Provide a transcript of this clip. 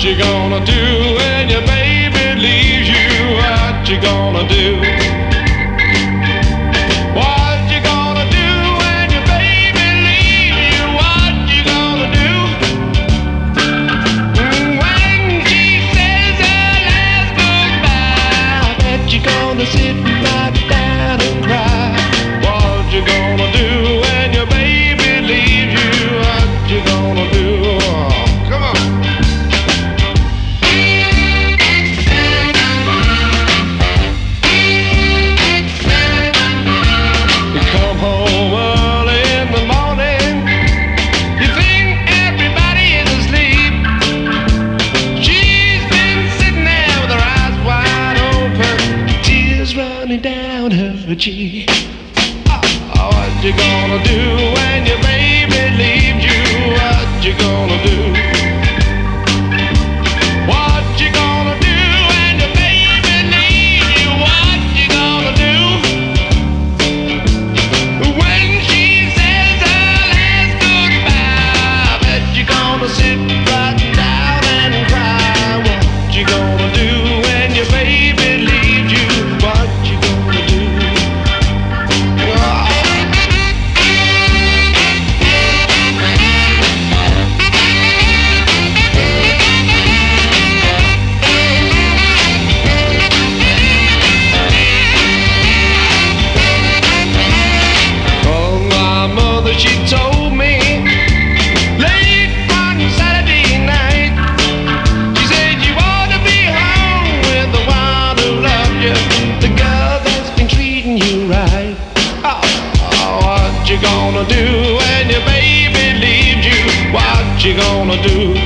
you gonna do when your baby leaves you? What you gonna do? What you gonna do when your baby leaves you? What you gonna do? When she says her last goodbye, I bet you're gonna sit right down and cry. What you gonna do when your baby leaves you? What you gonna do? Come on. You come home early in the morning, you think everybody is asleep. She's been sitting there with her eyes wide open, tears running down her cheek. What you gonna do when your baby leaves you? What you gonna do? What you gonna do when your baby leaves you? What you gonna do? When she says her last goodbye, I bet you're gonna sit right down and cry. What you gonna do when your baby leaves you? What you gonna do? She told me late one Saturday night, she said you ought to be home with the one who loved you, the girl that's been treating you right. What you gonna do when your baby leaves you? What you gonna do?